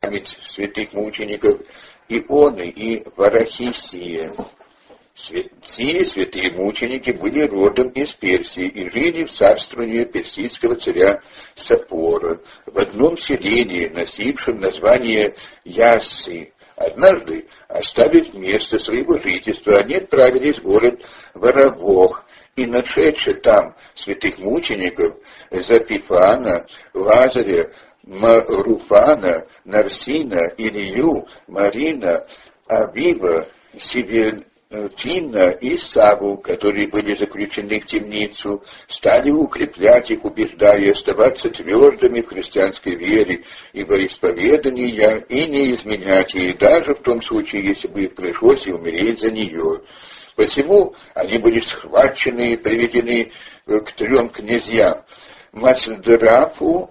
память святых мучеников Ионы и Варахисия. Сие святые мученики были родом из Персии и жили в царствовании персидского царя Сапора в одном селении, носившем название Яссы. Однажды, оставив место своего жительства, они отправились в город Варавох, и, нашедши там святых мучеников Запифана, Лазаря, Маруфана, Нарсина, Илью, Марина, Авива, Севентина и Саву, которые были заключены в темницу, стали укреплять их, убеждая оставаться твердыми в христианской вере и во исповедании, и не изменять ей, даже в том случае, если бы им пришлось и умереть за нее. Посему они были схвачены и приведены к 3 князьям — Масдрафу,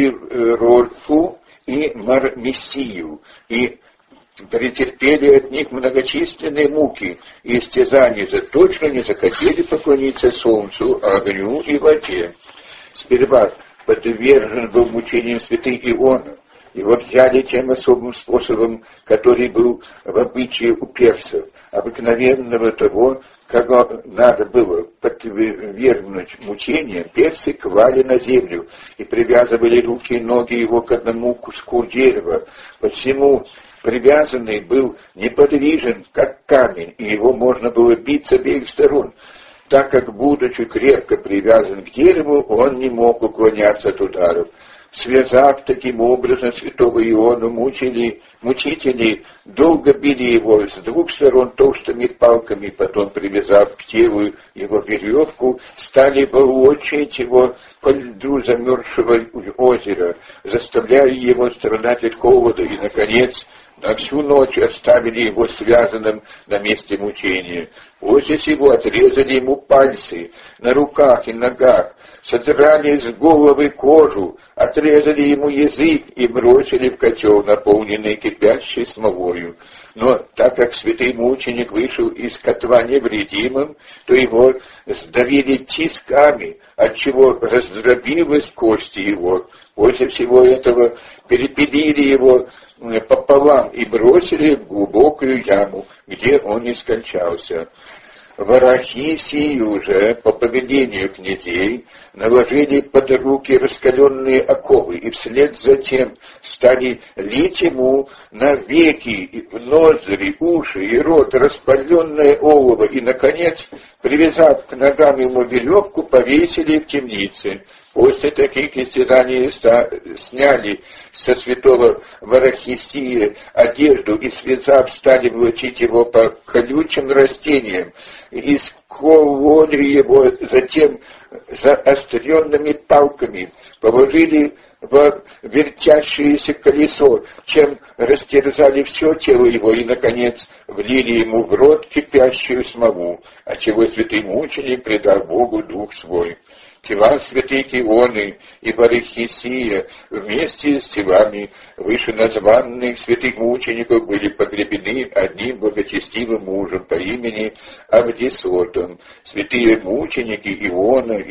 Сирольфу и Мармесию, и претерпели от них многочисленные муки и истязания за то, что не захотели поклониться солнцу, огню и воде. Сперва подвержен был мучениям святый Иона. Его взяли тем особым способом, который был в обычае у персов, обыкновенного того, как надо было подвергнуть мучениям, персы клали на землю и привязывали руки и ноги его к одному куску дерева. Посему привязанный был неподвижен, как камень, и его можно было бить с обеих сторон. Так как, будучи крепко привязан к дереву, он не мог уклоняться от ударов. Связав таким образом святого Иону, мучители долго били его с 2 сторон толстыми палками, потом, привязав к телу его веревку, стали волочить его по льду замерзшего озера, заставляя его страдать от холода, и, наконец, на всю ночь оставили его связанным на месте мучения. После сего отрезали ему пальцы на руках и ногах, содрали с головы кожу, отрезали ему язык и бросили в котел, наполненный кипящей смолою. Но так как святый мученик вышел из котла невредимым, то его сдавили тисками, отчего раздробилась кости его. После всего этого перепилили его пополам и бросили в глубокую яму, где он и скончался. Варахисию же, по повелению князей, наложили под руки раскаленные оковы, и вслед за тем стали лить ему на веки, в ноздри, уши и рот распаленное олово, и, наконец, привязав к ногам ему веревку, повесили в темнице. После таких истязаний сняли со святого Варахисия одежду и, связав, стали влачить его по колючим растениям, и скололи его затем заостренными палками, положили в вертящееся колесо, чем растерзали все тело его, и, наконец, влили ему в рот кипящую смолу, отчего святый мученик предал Богу дух свой. Тела святых Ионы и Варахисия вместе с телами вышеназванных святых мучеников были погребены одним благочестивым мужем по имени Авдисотом. Святые мученики Иона и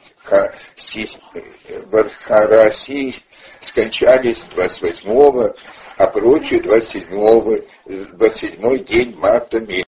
Вархарасий скончались 28-го, а прочие 27-й день марта месяца.